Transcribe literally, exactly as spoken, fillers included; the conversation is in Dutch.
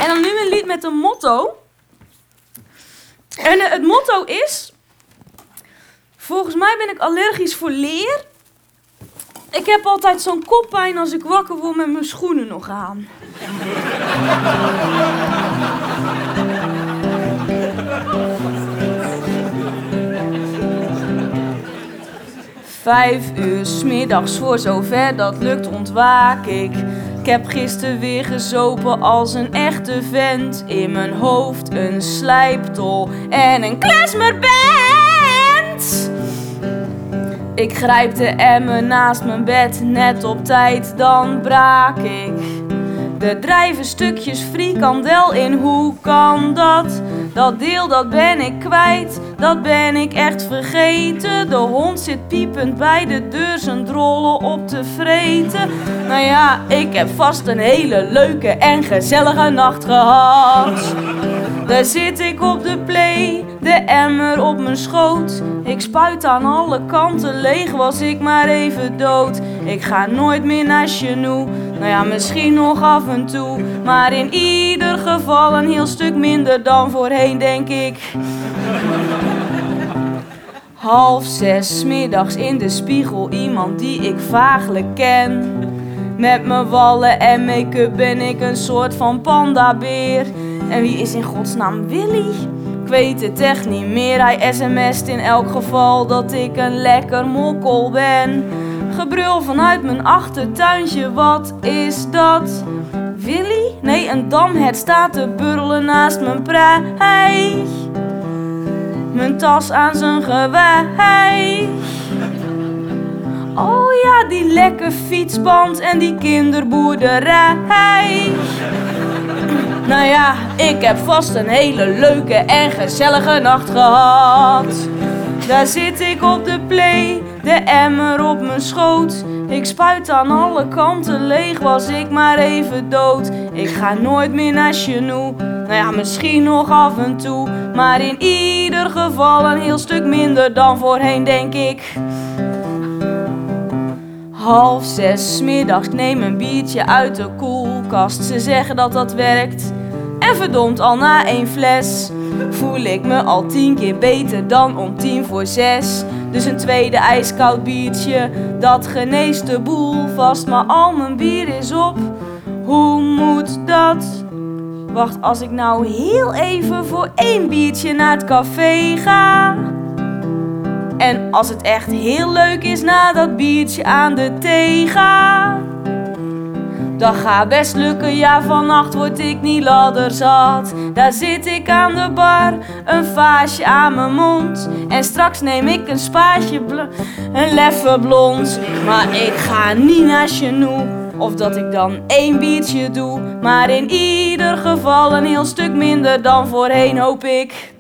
En dan nu een lied met een motto. En uh, het motto is... Volgens mij ben ik allergisch voor leer. Ik heb altijd zo'n koppijn als ik wakker word met mijn schoenen nog aan. Vijf uur 's middags voor zover dat lukt ontwaak ik. Ik heb gisteren weer gezopen als een echte vent. In mijn hoofd een slijptol en een klezmerband. Ik grijp de emmer naast mijn bed, net op tijd, dan braak ik. Er drijven stukjes frikandel in, hoe kan dat? Dat deel, dat ben ik kwijt, dat ben ik echt vergeten. De hond zit piepend bij de deur zijn drollen op te vreten. Nou ja, ik heb vast een hele leuke en gezellige nacht gehad. Daar zit ik op de play, de emmer op mijn schoot. Ik spuit aan alle kanten leeg, was ik maar even dood. Ik ga nooit meer naar Genoeg, nou ja, misschien nog af en toe. Maar in ieder geval een heel stuk minder dan voorheen, denk ik. Half zes 's middags in de spiegel, iemand die ik vaaglijk ken. Met mijn wallen en make-up ben ik een soort van pandabeer. En wie is in godsnaam Willy? Ik weet het echt niet meer. Hij sms't in elk geval dat ik een lekker mokkel ben. Gebrul vanuit mijn achtertuintje, wat is dat? Willy? Nee, een damhert staat te burrelen naast mijn prei. Mijn tas aan zijn gewei. Oh ja, die lekke fietsband en die kinderboerderij. Nou ja, ik heb vast een hele leuke en gezellige nacht gehad. Daar zit ik op de play, de emmer op mijn schoot. Ik spuit aan alle kanten leeg, was ik maar even dood. Ik ga nooit meer naar Genoeg, nou ja, misschien nog af en toe. Maar in ieder geval een heel stuk minder dan voorheen, denk ik. Half zes 's middags, ik neem een biertje uit de koelkast. Ze zeggen dat dat werkt. En verdomd, al na één fles voel ik me al tien keer beter dan om tien voor zes. Dus een tweede ijskoud biertje, dat geneest de boel vast. Maar al mijn bier is op, hoe moet dat? Wacht, als ik nou heel even voor één biertje naar het café ga. En als het echt heel leuk is na dat biertje aan de thee ga. Dat gaat best lukken, ja, vannacht word ik niet ladderzat. Daar zit ik aan de bar, een vaasje aan mijn mond. En straks neem ik een spaatje, een leffe blond. Maar ik ga niet naar Genoeg, of dat ik dan één biertje doe. Maar in ieder geval een heel stuk minder dan voorheen, hoop ik.